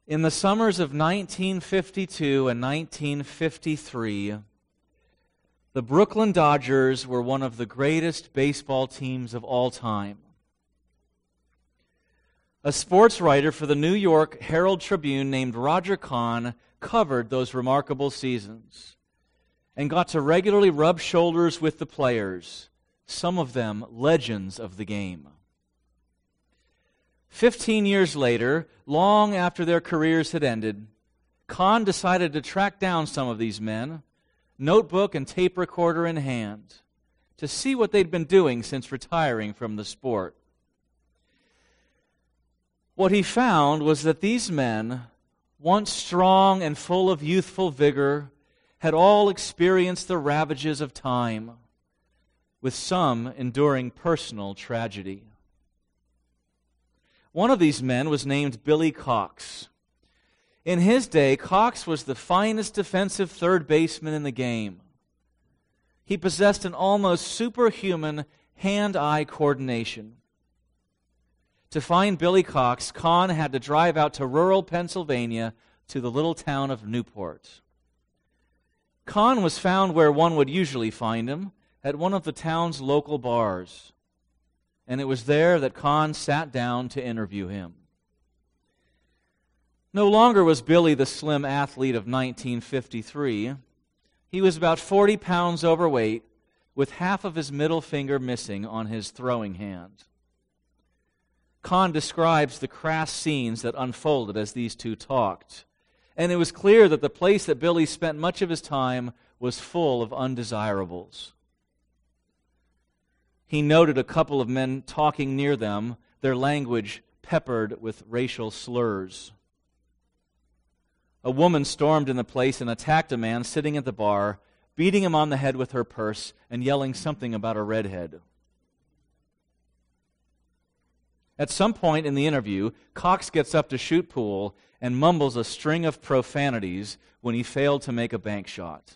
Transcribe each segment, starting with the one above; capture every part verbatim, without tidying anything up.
In the summers of nineteen fifty-two and nineteen fifty-three, the Brooklyn Dodgers were one of the greatest baseball teams of all time. A sports writer for the New York Herald Tribune named Roger Kahn covered those remarkable seasons and got to regularly rub shoulders with the players, some of them legends of the game. Fifteen years later, long after their careers had ended, Kahn decided to track down some of these men, notebook and tape recorder in hand, to see what they'd been doing since retiring from the sport. What he found was that these men, once strong and full of youthful vigor, had all experienced the ravages of time, with some enduring personal tragedy. One of these men was named Billy Cox. In his day, Cox was the finest defensive third baseman in the game. He possessed an almost superhuman hand-eye coordination. To find Billy Cox, Kahn had to drive out to rural Pennsylvania to the little town of Newport. Kahn was found where one would usually find him, at one of the town's local bars. And it was there that Kahn sat down to interview him. No longer was Billy the slim athlete of nineteen fifty-three. He was about forty pounds overweight, with half of his middle finger missing on his throwing hand. Kahn describes the crass scenes that unfolded as these two talked, and it was clear that the place that Billy spent much of his time was full of undesirables. He noted a couple of men talking near them, their language peppered with racial slurs. A woman stormed in the place and attacked a man sitting at the bar, beating him on the head with her purse and yelling something about a redhead. At some point in the interview, Cox gets up to shoot pool and mumbles a string of profanities when he failed to make a bank shot.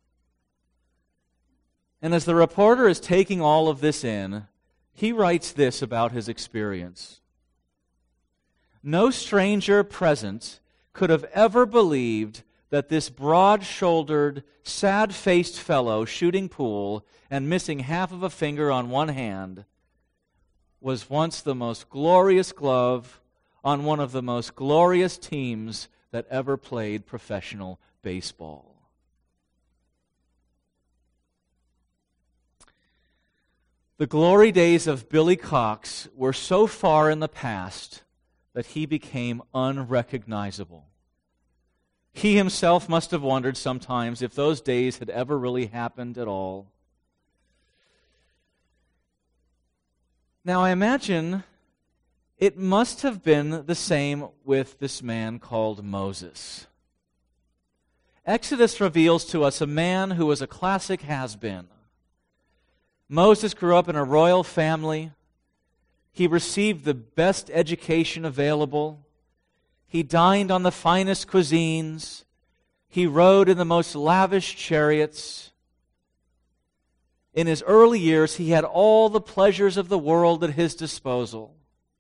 And as the reporter is taking all of this in, he writes this about his experience. No stranger present could have ever believed that this broad-shouldered, sad-faced fellow shooting pool and missing half of a finger on one hand was once the most glorious glove on one of the most glorious teams that ever played professional baseball. The glory days of Billy Cox were so far in the past that he became unrecognizable. He himself must have wondered sometimes if those days had ever really happened at all. Now I imagine it must have been the same with this man called Moses. Exodus reveals to us a man who was a classic has-been. Moses grew up in a royal family. He received the best education available. He dined on the finest cuisines. He rode in the most lavish chariots. In his early years, he had all the pleasures of the world at his disposal.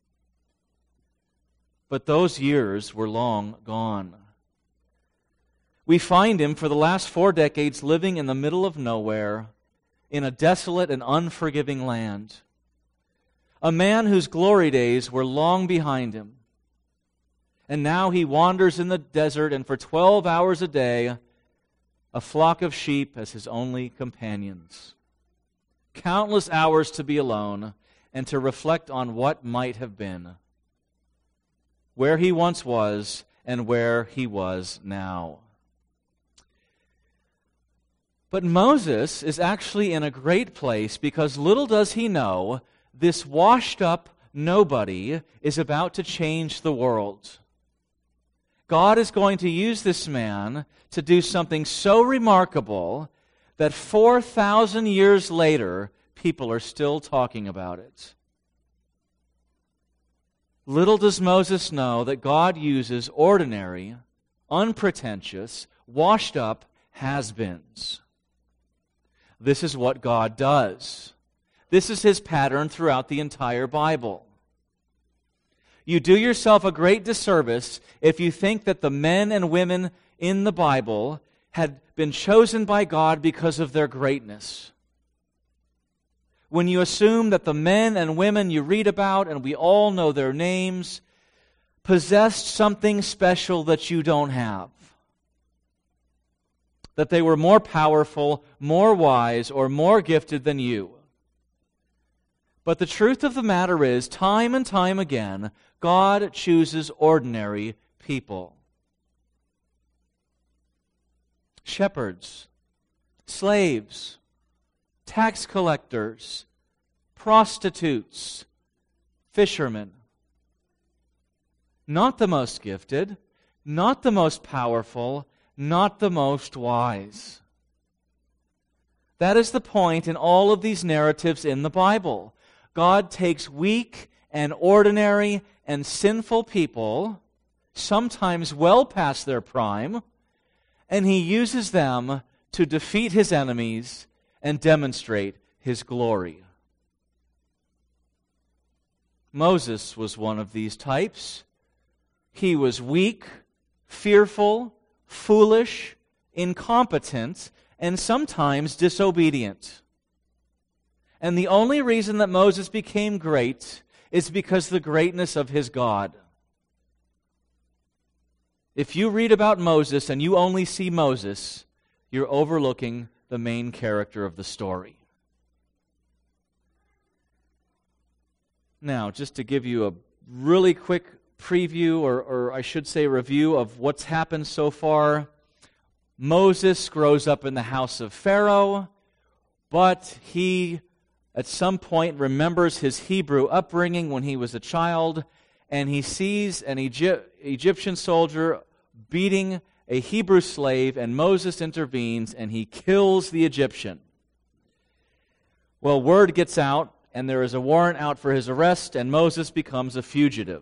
But those years were long gone. We find him for the last four decades living in the middle of nowhere, in a desolate and unforgiving land. A man whose glory days were long behind him. And now he wanders in the desert, and for twelve hours a day, a flock of sheep as his only companions. Countless hours to be alone and to reflect on what might have been, where he once was and where he was now. But Moses is actually in a great place because little does he know, this washed-up nobody is about to change the world. God is going to use this man to do something so remarkable that four thousand years later, people are still talking about it. Little does Moses know that God uses ordinary, unpretentious, washed-up has-beens. This is what God does. This is His pattern throughout the entire Bible. You do yourself a great disservice if you think that the men and women in the Bible had been chosen by God because of their greatness. When you assume that the men and women you read about, and we all know their names, possessed something special that you don't have. That they were more powerful, more wise, or more gifted than you. But the truth of the matter is, time and time again, God chooses ordinary people. Shepherds, slaves, tax collectors, prostitutes, fishermen. Not the most gifted, not the most powerful, not the most wise. That is the point in all of these narratives in the Bible. God takes weak and ordinary and sinful people, sometimes well past their prime, and He uses them to defeat His enemies and demonstrate His glory. Moses was one of these types. He was weak, fearful, foolish, incompetent, and sometimes disobedient. And the only reason that Moses became great is because of the greatness of his God. If you read about Moses and you only see Moses, you're overlooking the main character of the story. Now, just to give you a really quick preview, or, or I should say review of what's happened so far. Moses grows up in the house of Pharaoh, but he at some point remembers his Hebrew upbringing when he was a child, and he sees an Egypt, Egyptian soldier beating a Hebrew slave, and Moses intervenes, and he kills the Egyptian. Well, word gets out, and there is a warrant out for his arrest, and Moses becomes a fugitive.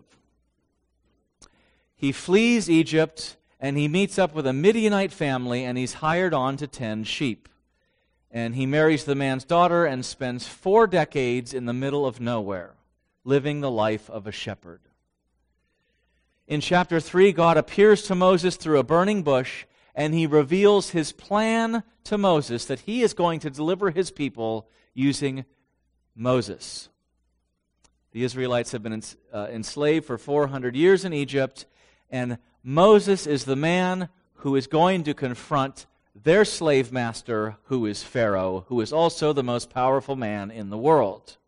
He flees Egypt, and he meets up with a Midianite family, and he's hired on to tend sheep. And he marries the man's daughter and spends four decades in the middle of nowhere, living the life of a shepherd. In chapter three, God appears to Moses through a burning bush, and He reveals His plan to Moses that He is going to deliver His people using Moses. The Israelites have been uh, enslaved for four hundred years in Egypt, and Moses is the man who is going to confront their slave master, who is Pharaoh, who is also the most powerful man in the world.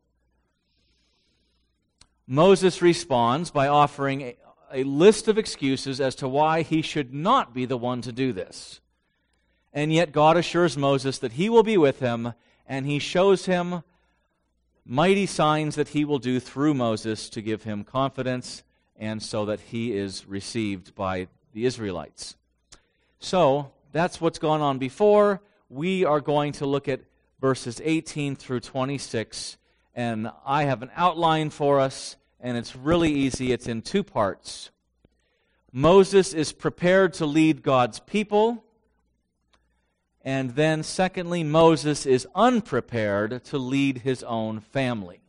Moses responds by offering a, a list of excuses as to why he should not be the one to do this. And yet God assures Moses that He will be with him, and He shows him mighty signs that He will do through Moses to give him confidence, and so that he is received by the Israelites. So, that's what's gone on before. We are going to look at verses eighteen through twenty-six, and I have an outline for us, and it's really easy. It's in two parts. Moses is prepared to lead God's people, and then secondly, Moses is unprepared to lead his own family.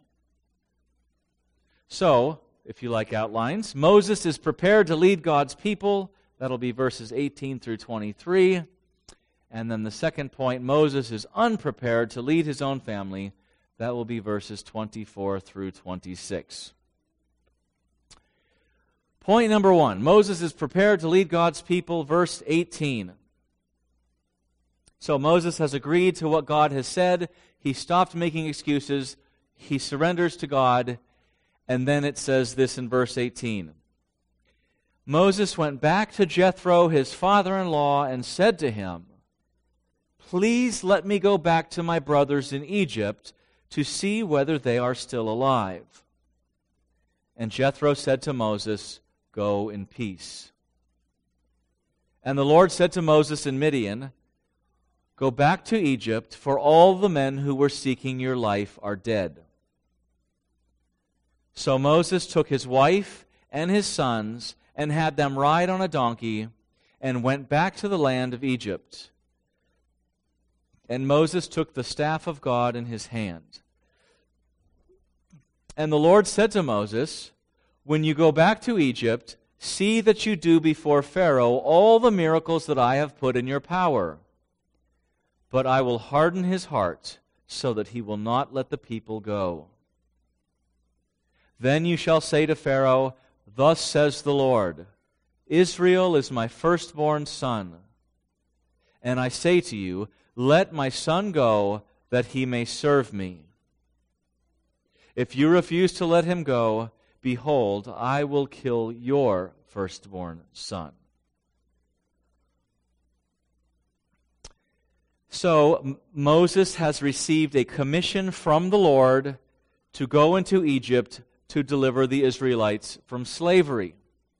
So, if you like outlines, Moses is prepared to lead God's people. That'll be verses eighteen through twenty-three. And then the second point, Moses is unprepared to lead his own family. That will be verses twenty-four through twenty-six. Point number one, Moses is prepared to lead God's people, verse eighteen. So Moses has agreed to what God has said. He stopped making excuses. He surrenders to God. And then it says this in verse eighteen. Moses went back to Jethro, his father-in-law, and said to him, "Please let me go back to my brothers in Egypt to see whether they are still alive." And Jethro said to Moses, "Go in peace." And the Lord said to Moses in Midian, "Go back to Egypt, for all the men who were seeking your life are dead." So Moses took his wife and his sons and had them ride on a donkey and went back to the land of Egypt. And Moses took the staff of God in his hand. And the Lord said to Moses, when you go back to Egypt, see that you do before Pharaoh all the miracles that I have put in your power. But I will harden his heart so that he will not let the people go. Then you shall say to Pharaoh, Thus says the Lord, Israel is my firstborn son. And I say to you, Let my son go, that he may serve me. If you refuse to let him go, behold, I will kill your firstborn son. So M- Moses has received a commission from the Lord to go into Egypt to deliver the Israelites from slavery.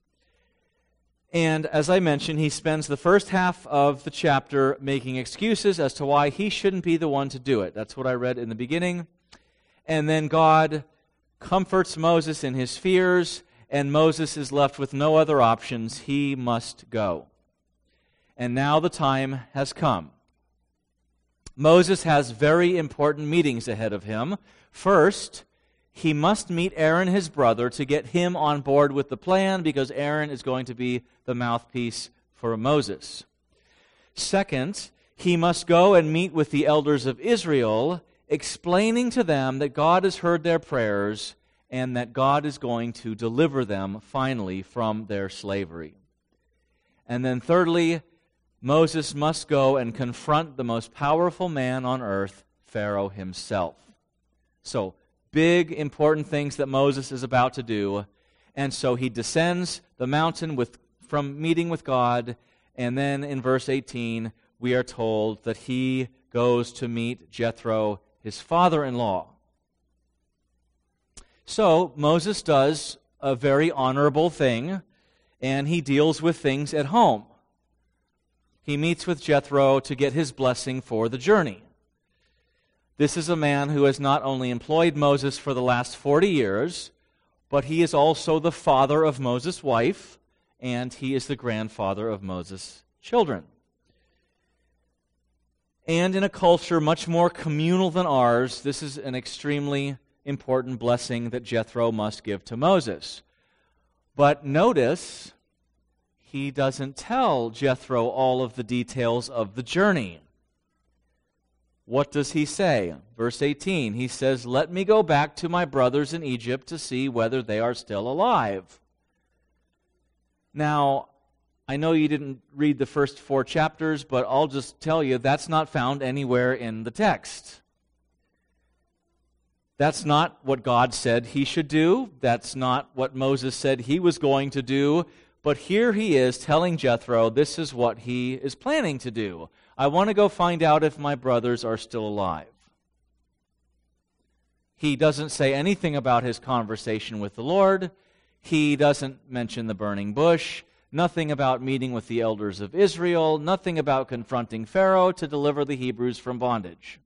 And as I mentioned, he spends the first half of the chapter making excuses as to why he shouldn't be the one to do it. That's what I read in the beginning. And then God comforts Moses in his fears, and Moses is left with no other options. He must go. And now the time has come. Moses has very important meetings ahead of him. First, he must meet Aaron, his brother, to get him on board with the plan, because Aaron is going to be the mouthpiece for Moses. Second, he must go and meet with the elders of Israel, explaining to them that God has heard their prayers and that God is going to deliver them finally from their slavery. And then thirdly, Moses must go and confront the most powerful man on earth, Pharaoh himself. So, big, important things that Moses is about to do. And so he descends the mountain with, from meeting with God, and then in verse eighteen, we are told that he goes to meet Jethro, his father-in-law. So Moses does a very honorable thing, and he deals with things at home. He meets with Jethro to get his blessing for the journey. This is a man who has not only employed Moses for the last forty years, but he is also the father of Moses' wife, and he is the grandfather of Moses' children. And in a culture much more communal than ours, this is an extremely important blessing that Jethro must give to Moses. But notice, he doesn't tell Jethro all of the details of the journey. What does he say? Verse eighteen, he says, Let me go back to my brothers in Egypt to see whether they are still alive. Now, I know you didn't read the first four chapters, but I'll just tell you that's not found anywhere in the text. That's not what God said he should do. That's not what Moses said he was going to do. But here he is telling Jethro this is what he is planning to do. I want to go find out if my brothers are still alive. He doesn't say anything about his conversation with the Lord. He doesn't mention the burning bush. Nothing about meeting with the elders of Israel. Nothing about confronting Pharaoh to deliver the Hebrews from bondage.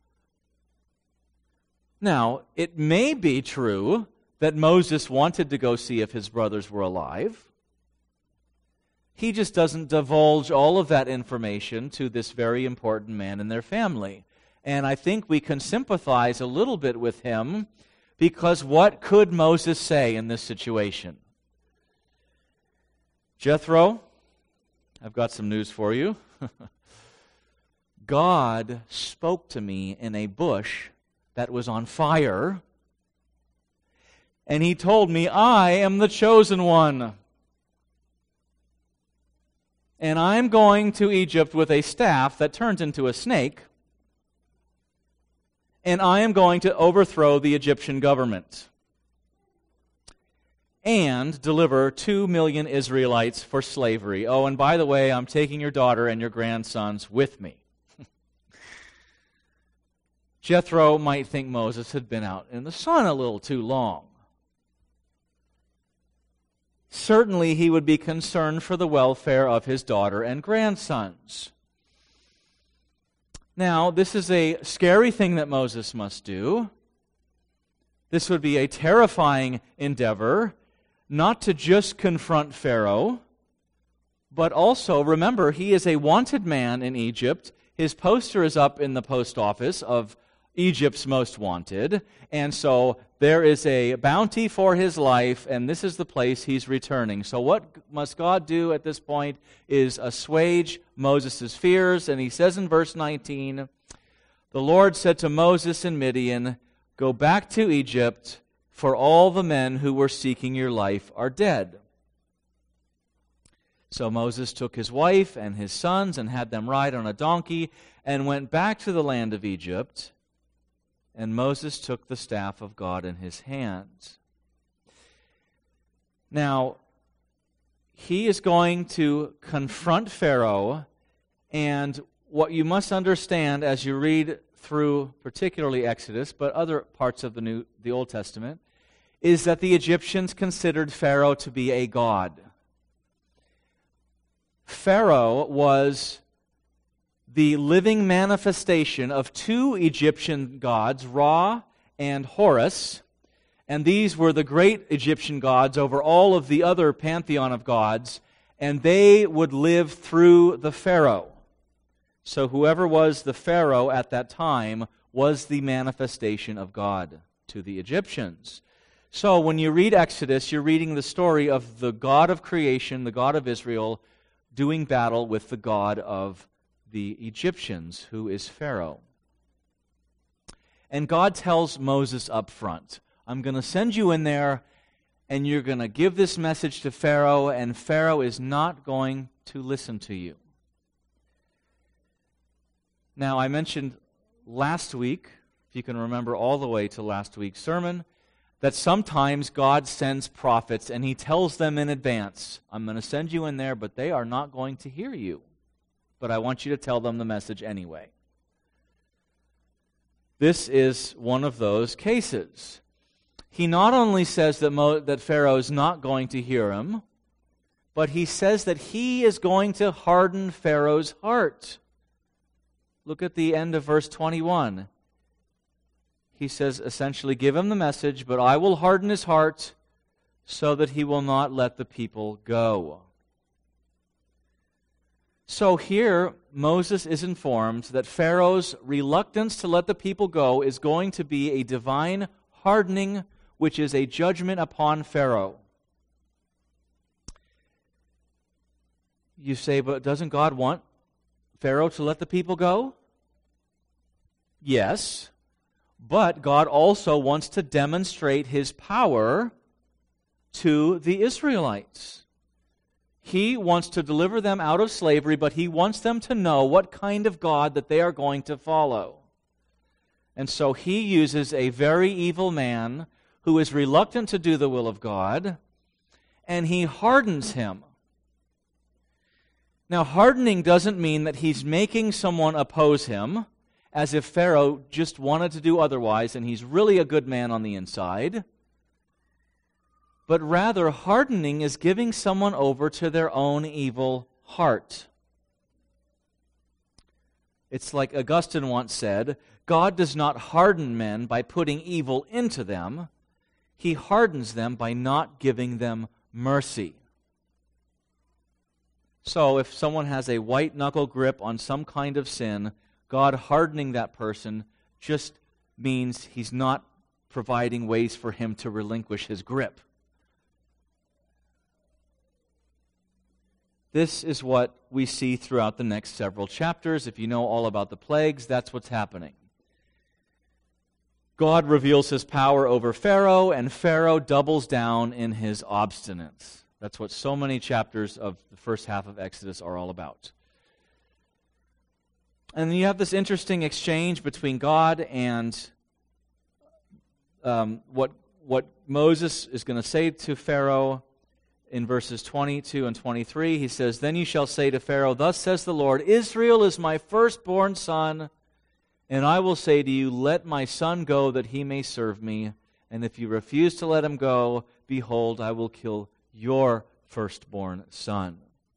Now, it may be true that Moses wanted to go see if his brothers were alive. He just doesn't divulge all of that information to this very important man and their family. And I think we can sympathize a little bit with him, because what could Moses say in this situation? Jethro, I've got some news for you. God spoke to me in a bush that was on fire, and he told me, I am the chosen one. And I'm going to Egypt with a staff that turns into a snake, and I am going to overthrow the Egyptian government and deliver two million Israelites for slavery. Oh, and by the way, I'm taking your daughter and your grandsons with me. Jethro might think Moses had been out in the sun a little too long. Certainly he would be concerned for the welfare of his daughter and grandsons. Now, this is a scary thing that Moses must do. This would be a terrifying endeavor, not to just confront Pharaoh, but also, remember, he is a wanted man in Egypt. His poster is up in the post office of Egypt's Most Wanted, and so there is a bounty for his life, and this is the place he's returning. So what must God do at this point is assuage Moses' fears, and he says in verse nineteen, the Lord said to Moses in Midian, go back to Egypt, for all the men who were seeking your life are dead. So Moses took his wife and his sons and had them ride on a donkey and went back to the land of Egypt. And Moses took the staff of God in his hands. Now, he is going to confront Pharaoh, and what you must understand as you read through particularly Exodus, but other parts of the New, the Old Testament, is that the Egyptians considered Pharaoh to be a god. Pharaoh was the living manifestation of two Egyptian gods, Ra and Horus, and these were the great Egyptian gods over all of the other pantheon of gods, and they would live through the Pharaoh. So whoever was the Pharaoh at that time was the manifestation of God to the Egyptians. So when you read Exodus, you're reading the story of the God of creation, the God of Israel, doing battle with the God of the Egyptians, who is Pharaoh. And God tells Moses up front, I'm going to send you in there, and you're going to give this message to Pharaoh, and Pharaoh is not going to listen to you. Now, I mentioned last week, if you can remember all the way to last week's sermon, that sometimes God sends prophets, and he tells them in advance, I'm going to send you in there, but they are not going to hear you. But I want you to tell them the message anyway. This is one of those cases. He not only says that, Mo, that Pharaoh is not going to hear him, but he says that he is going to harden Pharaoh's heart. Look at the end of verse twenty-one. He says, essentially, give him the message, but I will harden his heart so that he will not let the people go. So here, Moses is informed that Pharaoh's reluctance to let the people go is going to be a divine hardening, which is a judgment upon Pharaoh. You say, but doesn't God want Pharaoh to let the people go? Yes, but God also wants to demonstrate his power to the Israelites. He wants to deliver them out of slavery, but he wants them to know what kind of God that they are going to follow. And so he uses a very evil man who is reluctant to do the will of God, and he hardens him. Now, hardening doesn't mean that he's making someone oppose him, as if Pharaoh just wanted to do otherwise, and he's really a good man on the inside. But rather, hardening is giving someone over to their own evil heart. It's like Augustine once said, God does not harden men by putting evil into them. He hardens them by not giving them mercy. So if someone has a white-knuckle grip on some kind of sin, God hardening that person just means he's not providing ways for him to relinquish his grip. This is what we see throughout the next several chapters. If you know all about the plagues, that's what's happening. God reveals his power over Pharaoh, and Pharaoh doubles down in his obstinance. That's what so many chapters of the first half of Exodus are all about. And then you have this interesting exchange between God and um, what, what Moses is going to say to Pharaoh. In verses twenty-two and twenty-three, he says, Then you shall say to Pharaoh, Thus says the Lord, Israel is my firstborn son, and I will say to you, Let my son go that he may serve me. And if you refuse to let him go, behold, I will kill your firstborn son.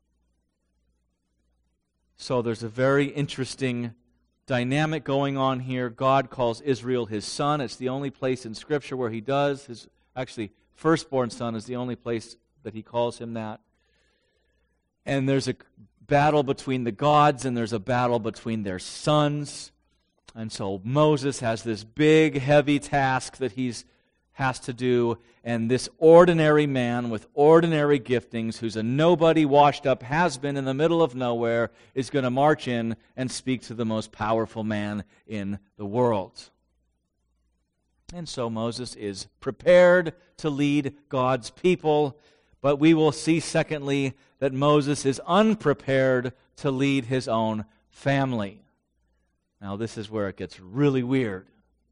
So there's a very interesting dynamic going on here. God calls Israel his son. It's the only place in Scripture where he does. His actually, firstborn son is the only place that he calls him that. And there's a battle between the gods, and there's a battle between their sons. And so Moses has this big, heavy task that he's has to do, and this ordinary man with ordinary giftings, who's a nobody, washed up has-been in the middle of nowhere, is going to march in and speak to the most powerful man in the world. And so Moses is prepared to lead God's people, but we will see, secondly, that Moses is unprepared to lead his own family. Now, this is where it gets really weird.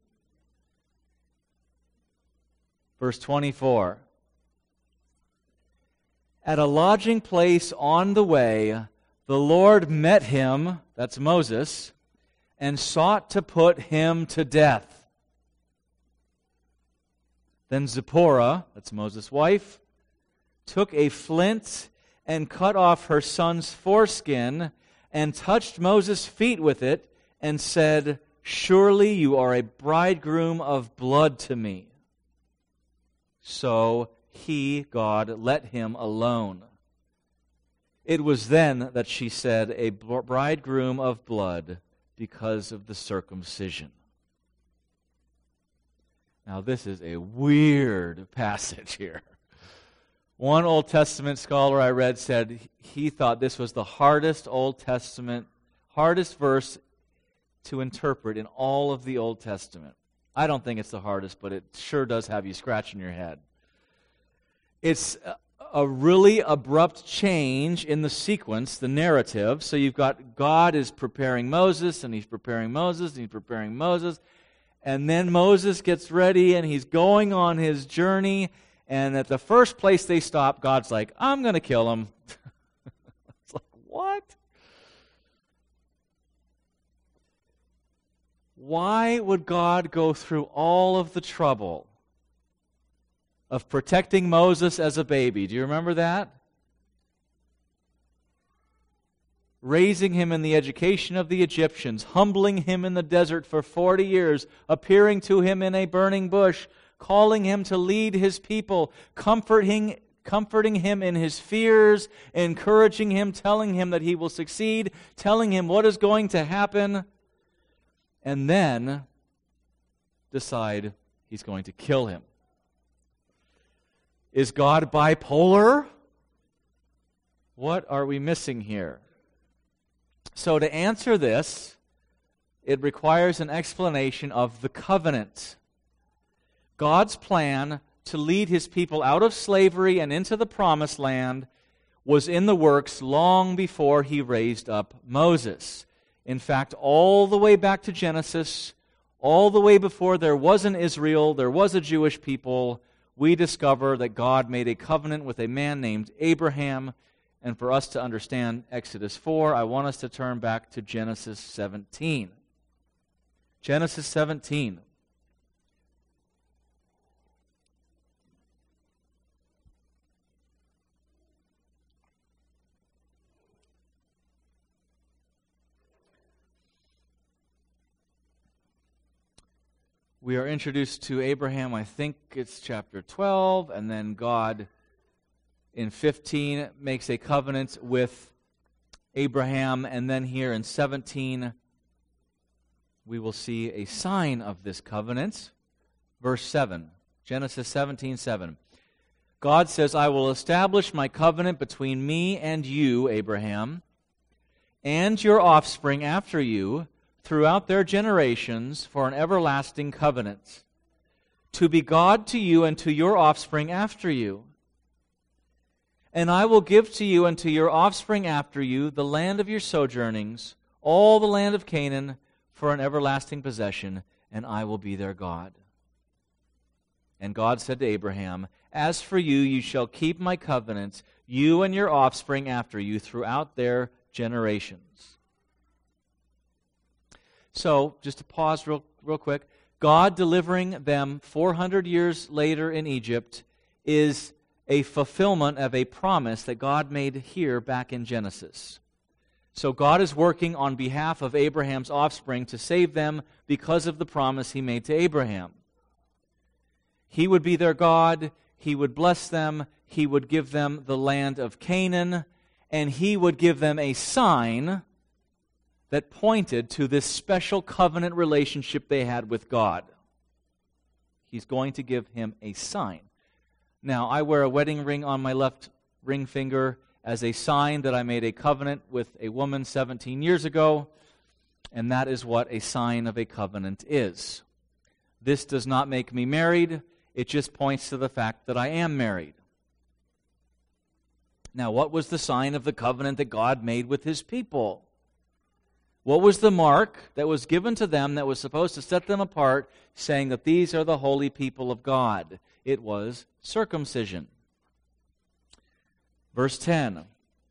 Verse twenty-four. At a lodging place on the way, the Lord met him, that's Moses, and sought to put him to death. Then Zipporah, that's Moses' wife, took a flint and cut off her son's foreskin and touched Moses' feet with it and said, "Surely you are a bridegroom of blood to me." So he, God, let him alone. It was then that she said, "A bridegroom of blood because of the circumcision." Now this is a weird passage here. One Old Testament scholar I read said he thought this was the hardest Old Testament, hardest verse to interpret in all of the Old Testament. I don't think it's the hardest, but it sure does have you scratching your head. It's a really abrupt change in the sequence, the narrative. So you've got God is preparing Moses, and he's preparing Moses, and he's preparing Moses. And then Moses gets ready, and he's going on his journey. And at the first place they stop, God's like, "I'm going to kill him." It's like, what? Why would God go through all of the trouble of protecting Moses as a baby? Do you remember that? Raising him in the education of the Egyptians, humbling him in the desert for forty years, appearing to him in a burning bush, calling him to lead his people, comforting, comforting him in his fears, encouraging him, telling him that he will succeed, telling him what is going to happen, and then decide he's going to kill him. Is God bipolar? What are we missing here? So to answer this, it requires an explanation of the covenant. God's plan to lead his people out of slavery and into the promised land was in the works long before he raised up Moses. In fact, all the way back to Genesis, all the way before there was an Israel, there was a Jewish people, we discover that God made a covenant with a man named Abraham. And for us to understand Exodus four, I want us to turn back to Genesis seventeen. Genesis seventeen. We are introduced to Abraham, I think it's chapter twelve, and then God in fifteen makes a covenant with Abraham, and then here in seventeen we will see a sign of this covenant. Verse seven, Genesis seventeen seven. God says, "I will establish my covenant between me and you, Abraham, and your offspring after you, throughout their generations, for an everlasting covenant, to be God to you and to your offspring after you. And I will give to you and to your offspring after you the land of your sojournings, all the land of Canaan, for an everlasting possession, and I will be their God." And God said to Abraham, "As for you, you shall keep my covenant, you and your offspring after you, throughout their generations." So, just to pause real, real quick, God delivering them four hundred years later in Egypt is a fulfillment of a promise that God made here back in Genesis. So God is working on behalf of Abraham's offspring to save them because of the promise he made to Abraham. He would be their God, he would bless them, he would give them the land of Canaan, and he would give them a sign that pointed to this special covenant relationship they had with God. He's going to give him a sign. Now, I wear a wedding ring on my left ring finger as a sign that I made a covenant with a woman seventeen years ago, and that is what a sign of a covenant is. This does not make me married. It just points to the fact that I am married. Now, what was the sign of the covenant that God made with his people? What was the mark that was given to them that was supposed to set them apart, saying that these are the holy people of God? It was circumcision. Verse ten,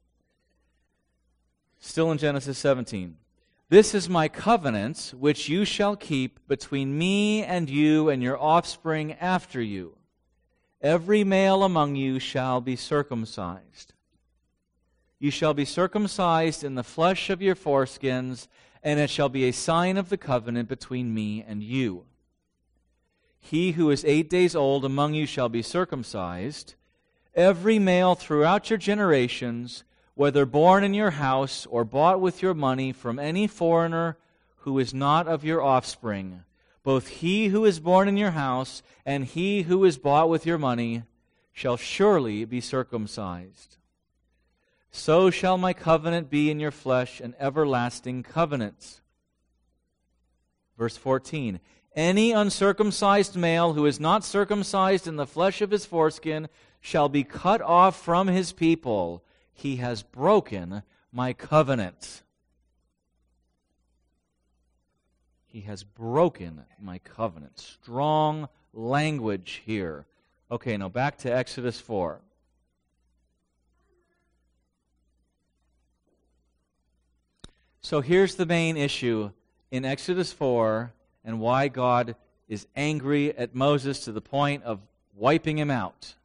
still in Genesis seventeen. This is my covenant which you shall keep between me and you and your offspring after you. Every male among you shall be circumcised. You shall be circumcised in the flesh of your foreskins, and it shall be a sign of the covenant between me and you. He who is eight days old among you shall be circumcised. Every male throughout your generations, whether born in your house or bought with your money from any foreigner who is not of your offspring, both he who is born in your house and he who is bought with your money shall surely be circumcised. So shall my covenant be in your flesh, an everlasting covenant. Verse fourteen, any uncircumcised male who is not circumcised in the flesh of his foreskin shall be cut off from his people. He has broken my covenant. He has broken my covenant. Strong language here. Okay, now back to Exodus four. So here's the main issue in Exodus four and why God is angry at Moses to the point of wiping him out.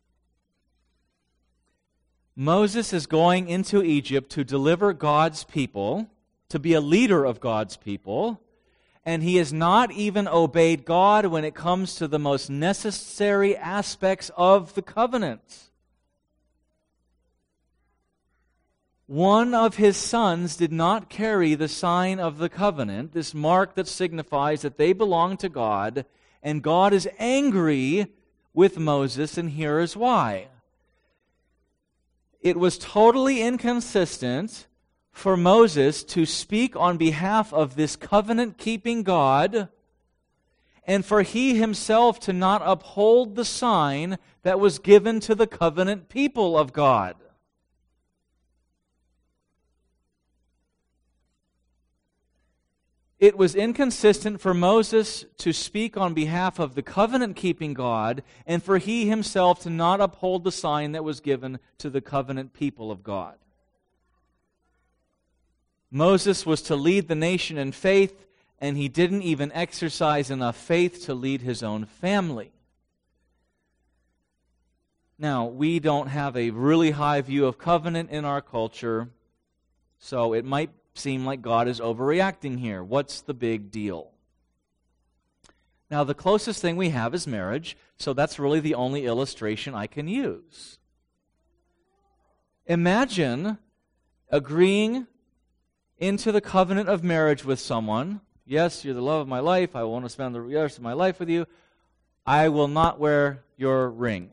Moses is going into Egypt to deliver God's people, to be a leader of God's people, and he has not even obeyed God when it comes to the most necessary aspects of the covenant. One of his sons did not carry the sign of the covenant, this mark that signifies that they belong to God, and God is angry with Moses, and here is why. It was totally inconsistent for Moses to speak on behalf of this covenant-keeping God, and for he himself to not uphold the sign that was given to the covenant people of God. It was inconsistent for Moses to speak on behalf of the covenant-keeping God, and for he himself to not uphold the sign that was given to the covenant people of God. Moses was to lead the nation in faith, and he didn't even exercise enough faith to lead his own family. Now, we don't have a really high view of covenant in our culture, so it might seem like God is overreacting here. What's the big deal? Now, the closest thing we have is marriage, so that's really the only illustration I can use. Imagine agreeing into the covenant of marriage with someone. Yes, you're the love of my life. I want to spend the rest of my life with you. I will not wear your ring.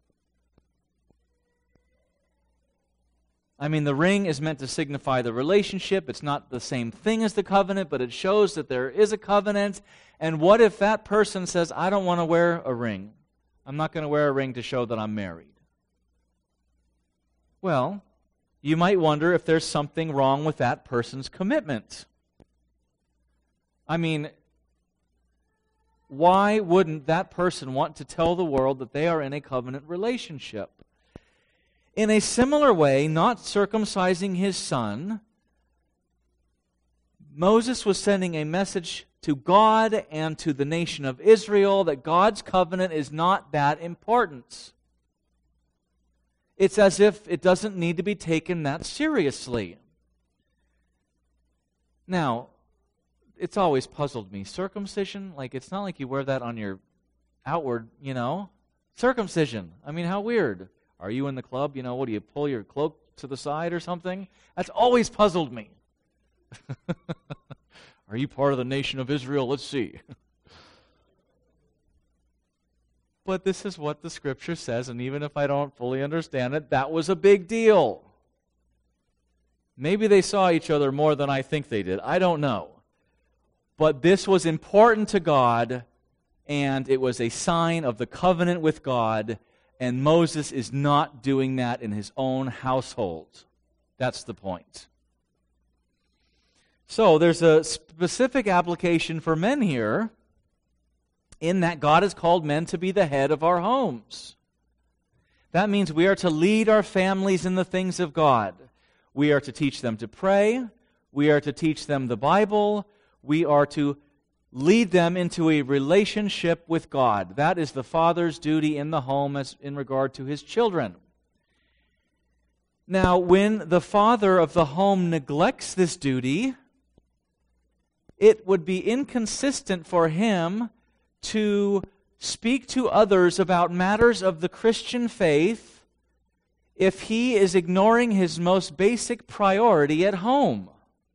I mean, the ring is meant to signify the relationship. It's not the same thing as the covenant, but it shows that there is a covenant. And what if that person says, I don't want to wear a ring. I'm not going to wear a ring to show that I'm married. Well, you might wonder if there's something wrong with that person's commitment. I mean, why wouldn't that person want to tell the world that they are in a covenant relationship? In a similar way, not circumcising his son, Moses was sending a message to God and to the nation of Israel that God's covenant is not that important. It's as if it doesn't need to be taken that seriously. Now, it's always puzzled me. Circumcision, like it's not like you wear that on your outward, you know. Circumcision. I mean, how weird. Are you in the club? You know, what do you pull your cloak to the side or something? That's always puzzled me. Are you part of the nation of Israel? Let's see. But this is what the Scripture says, and even if I don't fully understand it, that was a big deal. Maybe they saw each other more than I think they did. I don't know. But this was important to God, and it was a sign of the covenant with God, and Moses is not doing that in his own household. That's the point. So there's a specific application for men here, in that God has called men to be the head of our homes. That means we are to lead our families in the things of God. We are to teach them to pray. We are to teach them the Bible. We are to lead them into a relationship with God. That is the father's duty in the home as in regard to his children. Now, when the father of the home neglects this duty, it would be inconsistent for him to speak to others about matters of the Christian faith if he is ignoring his most basic priority at home.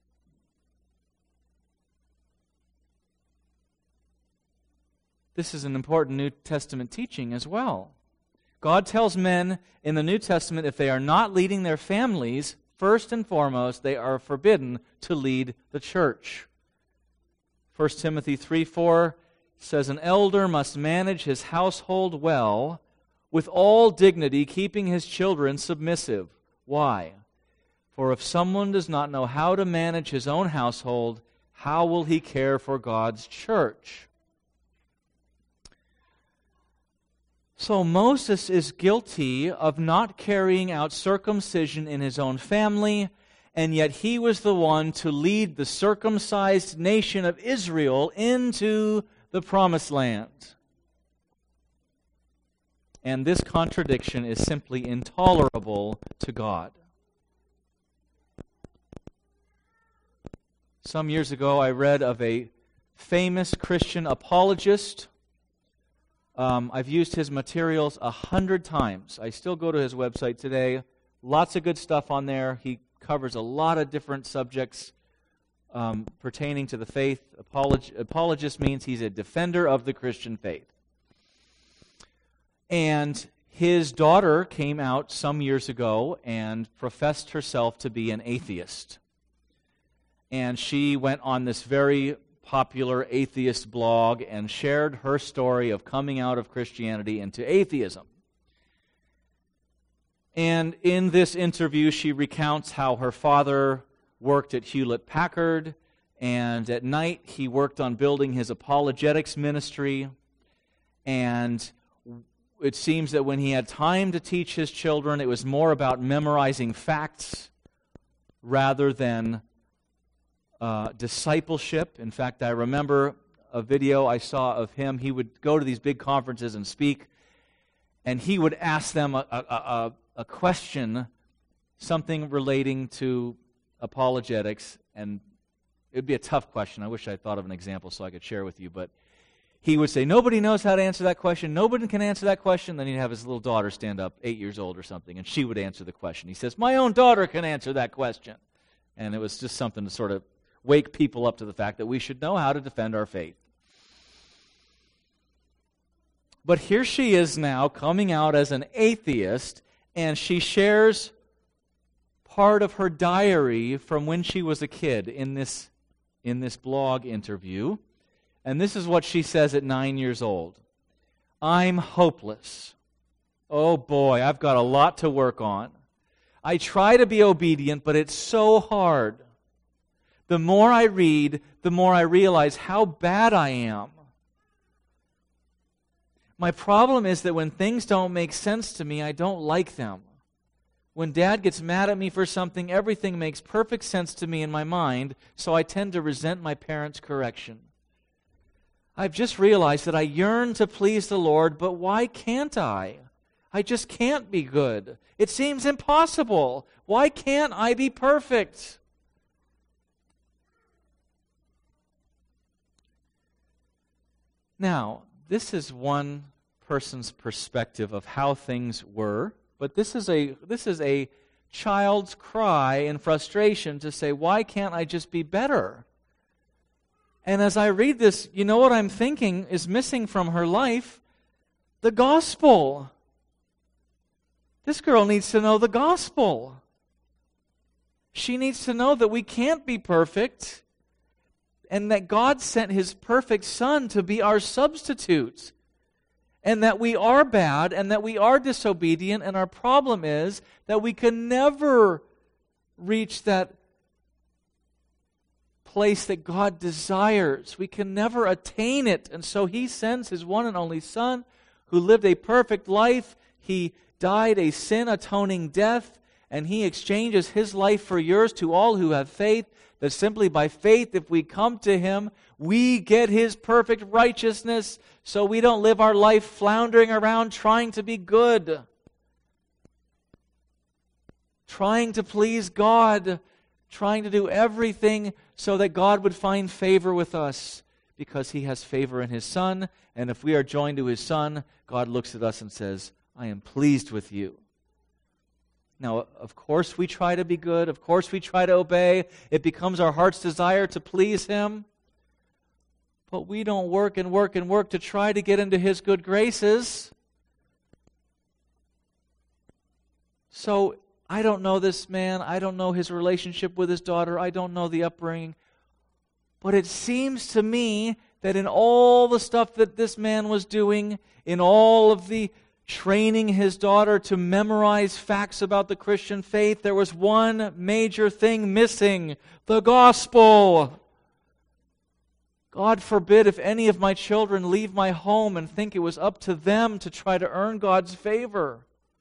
This is an important New Testament teaching as well. God tells men in the New Testament if they are not leading their families, first and foremost, they are forbidden to lead the church. First Timothy three four says, an elder must manage his household well, with all dignity, keeping his children submissive. Why? For if someone does not know how to manage his own household, how will he care for God's church? So Moses is guilty of not carrying out circumcision in his own family, and yet he was the one to lead the circumcised nation of Israel into the promised land. And this contradiction is simply intolerable to God. Some years ago, I read of a famous Christian apologist. Um, I've used his materials a hundred times. I still go to his website today. Lots of good stuff on there. He covers a lot of different subjects Um, pertaining to the faith. Apolog- apologist means he's a defender of the Christian faith. And his daughter came out some years ago and professed herself to be an atheist. And she went on this very popular atheist blog and shared her story of coming out of Christianity into atheism. And in this interview, she recounts how her father worked at Hewlett-Packard, and at night he worked on building his apologetics ministry, and it seems that when he had time to teach his children, it was more about memorizing facts rather than uh, discipleship. In fact, I remember a video I saw of him. He would go to these big conferences and speak, and he would ask them a, a, a, a question, something relating to apologetics, and it would be a tough question. I wish I had thought of an example so I could share with you, but he would say, nobody knows how to answer that question, nobody can answer that question. Then he'd have his little daughter stand up, eight years old or something, and she would answer the question. He says, my own daughter can answer that question. And it was just something to sort of wake people up to the fact that we should know how to defend our faith. But here she is now coming out as an atheist, and she shares part of her diary from when she was a kid in this, in this blog interview. And this is what she says at nine years old. I'm hopeless. Oh boy, I've got a lot to work on. I try to be obedient, but it's so hard. The more I read, the more I realize how bad I am. My problem is that when things don't make sense to me, I don't like them. When Dad gets mad at me for something, everything makes perfect sense to me in my mind, so I tend to resent my parents' correction. I've just realized that I yearn to please the Lord, but why can't I? I just can't be good. It seems impossible. Why can't I be perfect? Now, this is one person's perspective of how things were. But this is a this is a child's cry and frustration to say, why can't I just be better? And as I read this, you know what I'm thinking is missing from her life? the gospel. This girl needs to know the gospel. She needs to know that we can't be perfect and that God sent His perfect Son to be our substitute. And that we are bad and that we are disobedient, and our problem is that we can never reach that place that God desires. We can never attain it. And so He sends His one and only Son, who lived a perfect life. He died a sin-atoning death, and He exchanges His life for yours to all who have faith, that simply by faith, if we come to Him, we get His perfect righteousness, so we don't live our life floundering around trying to be good, trying to please God, trying to do everything so that God would find favor with us, because He has favor in His Son, and if we are joined to His Son, God looks at us and says, I am pleased with you. Now, of course we try to be good. Of course we try to obey. It becomes our heart's desire to please Him. But we don't work and work and work to try to get into His good graces. So, I don't know this man. I don't know his relationship with his daughter. I don't know the upbringing. But it seems to me that in all the stuff that this man was doing, in all of the training his daughter to memorize facts about the Christian faith, there was one major thing missing: the gospel. God forbid if any of my children leave my home and think it was up to them to try to earn God's favor.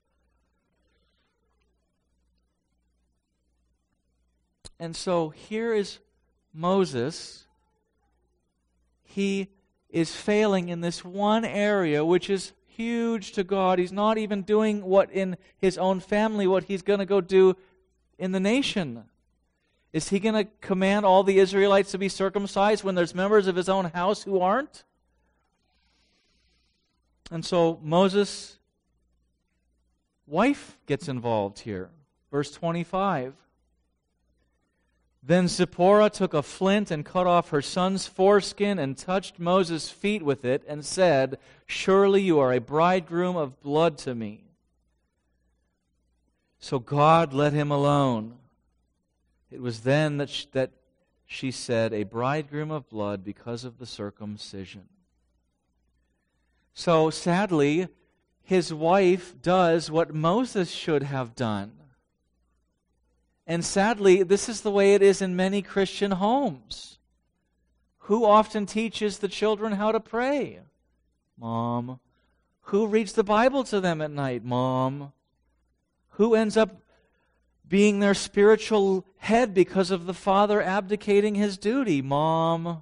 And so here is Moses. He is failing in this one area, which is huge to God. He's not even doing what in his own family, what he's going to go do in the nation. Is he going to command all the Israelites to be circumcised when there's members of his own house who aren't? And so Moses' wife gets involved here. Verse twenty-five. Then Zipporah took a flint and cut off her son's foreskin and touched Moses' feet with it and said, "Surely you are a bridegroom of blood to me." So God let him alone. It was then that she, that she said, "A bridegroom of blood because of the circumcision." So sadly, his wife does what Moses should have done. And sadly, this is the way it is in many Christian homes. Who often teaches the children how to pray? Mom. Who reads the Bible to them at night? Mom. Who ends up being their spiritual head because of the father abdicating his duty? Mom.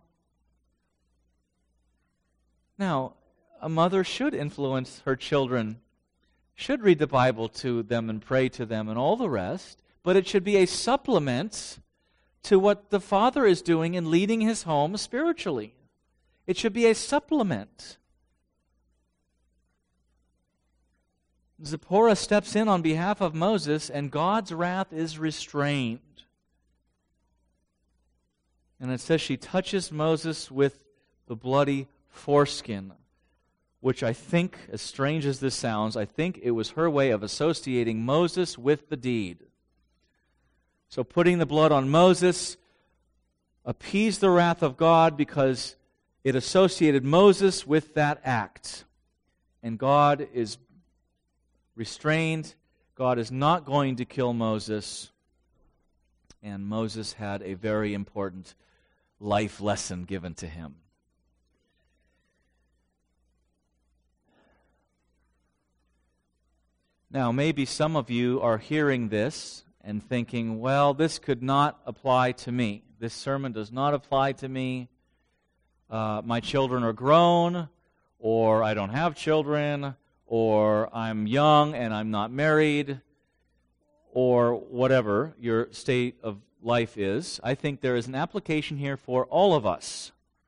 Now, a mother should influence her children, should read the Bible to them and pray to them and all the rest. But it should be a supplement to what the father is doing in leading his home spiritually. It should be a supplement. Zipporah steps in on behalf of Moses, and God's wrath is restrained. And it says she touches Moses with the bloody foreskin, which I think, as strange as this sounds, I think it was her way of associating Moses with the deed. So putting the blood on Moses appeased the wrath of God because it associated Moses with that act. And God is restrained. God is not going to kill Moses. And Moses had a very important life lesson given to him. Now, maybe some of you are hearing this and thinking, well, this could not apply to me. This sermon does not apply to me. Uh, my children are grown, or I don't have children, or I'm young and I'm not married, or whatever your state of life is. I think there is an application here for all of us.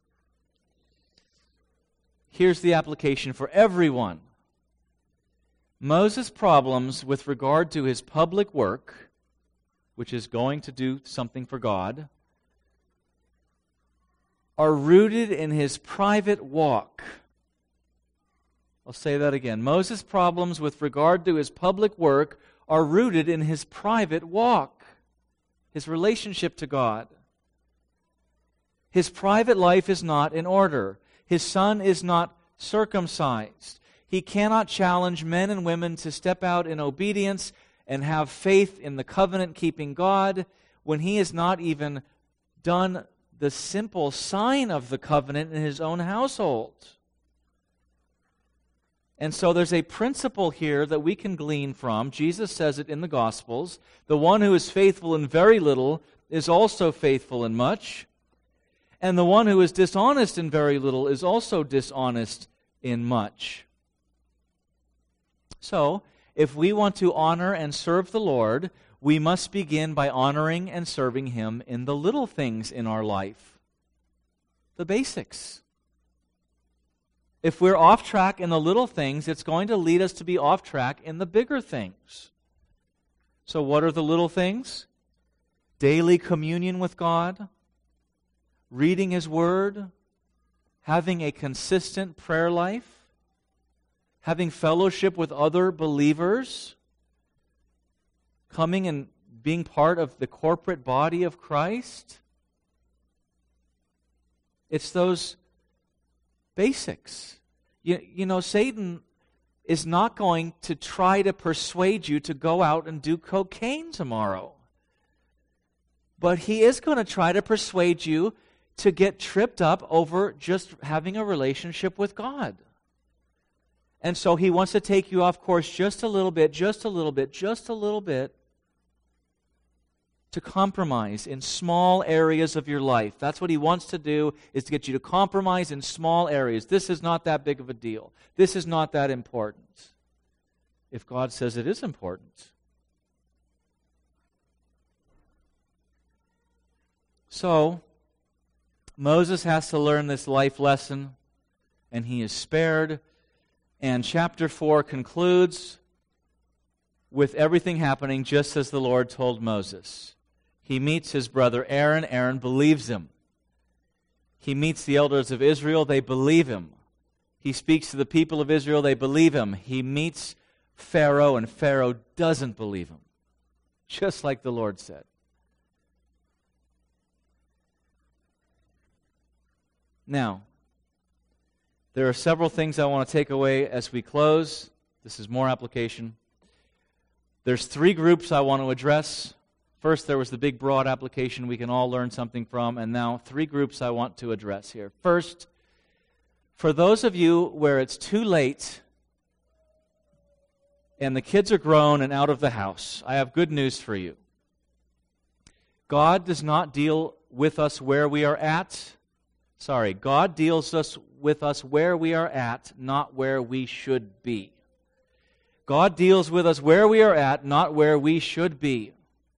Here's the application for everyone. Moses' problems with regard to his public work, which is going to do something for God, are rooted in his private walk. I'll say that again. Moses' problems with regard to his public work are rooted in his private walk, his relationship to God. His private life is not in order. His son is not circumcised. He cannot challenge men and women to step out in obedience and have faith in the covenant-keeping God when he has not even done the simple sign of the covenant in his own household. And so there's a principle here that we can glean from. Jesus says it in the Gospels. The one who is faithful in very little is also faithful in much. And the one who is dishonest in very little is also dishonest in much. So, if we want to honor and serve the Lord, we must begin by honoring and serving Him in the little things in our life. The basics. If we're off track in the little things, it's going to lead us to be off track in the bigger things. So what are the little things? Daily communion with God, reading His Word, having a consistent prayer life, having fellowship with other believers, coming and being part of the corporate body of Christ. It's those basics. You, you know, Satan is not going to try to persuade you to go out and do cocaine tomorrow. But he is going to try to persuade you to get tripped up over just having a relationship with God. And so he wants to take you off course just a little bit, just a little bit, just a little bit, to compromise in small areas of your life. That's what he wants to do, is to get you to compromise in small areas. This is not that big of a deal. This is not that important. If God says it is important. So, Moses has to learn this life lesson, and he is spared. And chapter four concludes with everything happening just as the Lord told Moses. He meets his brother Aaron. Aaron believes him. He meets the elders of Israel. They believe him. He speaks to the people of Israel. They believe him. He meets Pharaoh, and Pharaoh doesn't believe him, just like the Lord said. Now, there are several things I want to take away as we close. This is more application. There's three groups I want to address. First, there was the big, broad application we can all learn something from, and now three groups I want to address here. First, for those of you where it's too late and the kids are grown and out of the house, I have good news for you. God does not deal with us where we are at. Sorry, God deals us with us where we are at, not where we should be. God deals with us where we are at, not where we should be.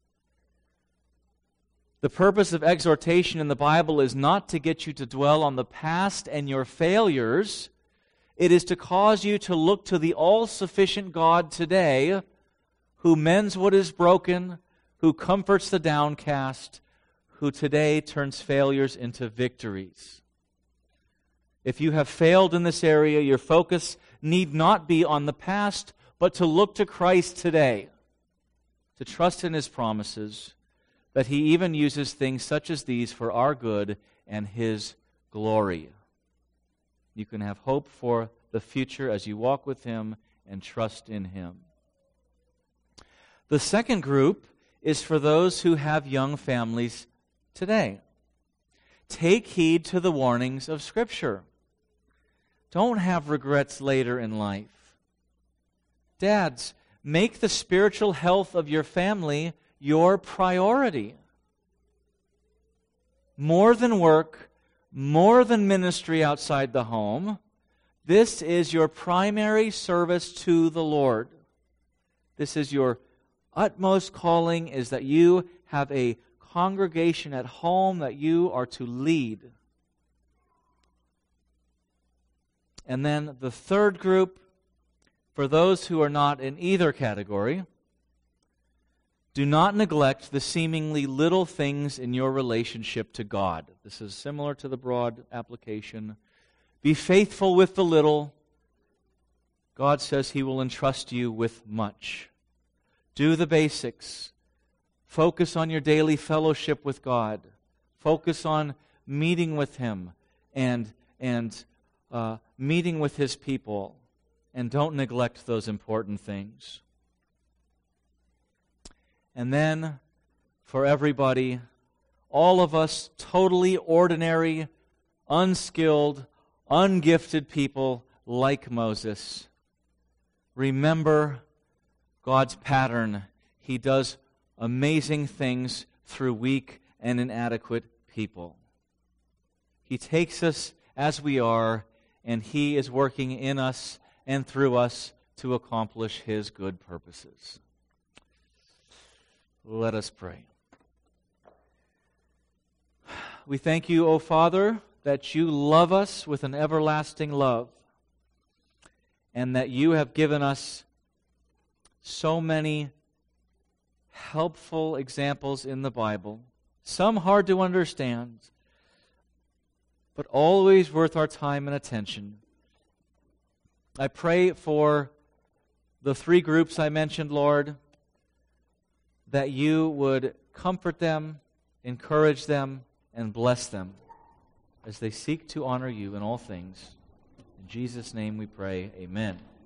The purpose of exhortation in the Bible is not to get you to dwell on the past and your failures. It is to cause you to look to the all-sufficient God today, who mends what is broken, who comforts the downcast, who today turns failures into victories. If you have failed in this area, your focus need not be on the past, but to look to Christ today, to trust in His promises, that He even uses things such as these for our good and His glory. You can have hope for the future as you walk with Him and trust in Him. The second group is for those who have young families today. Take heed to the warnings of Scripture. Don't have regrets later in life. Dads, make the spiritual health of your family your priority. More than work, more than ministry outside the home, this is your primary service to the Lord. This is your utmost calling, is that you have a congregation at home that you are to lead. And then the third group, for those who are not in either category, do not neglect the seemingly little things in your relationship to God. This is similar to the broad application. Be faithful with the little, God says He will entrust you with much. Do the basics. Focus on your daily fellowship with God. Focus on meeting with Him and, and uh, meeting with His people. And don't neglect those important things. And then, for everybody, all of us totally ordinary, unskilled, ungifted people like Moses, remember God's pattern. He does amazing things through weak and inadequate people. He takes us as we are, and He is working in us and through us to accomplish His good purposes. Let us pray. We thank You, O Father, that You love us with an everlasting love, and that You have given us so many helpful examples in the Bible, some hard to understand, but always worth our time and attention. I pray for the three groups I mentioned, Lord, that You would comfort them, encourage them, and bless them as they seek to honor You in all things. In Jesus' name we pray, amen.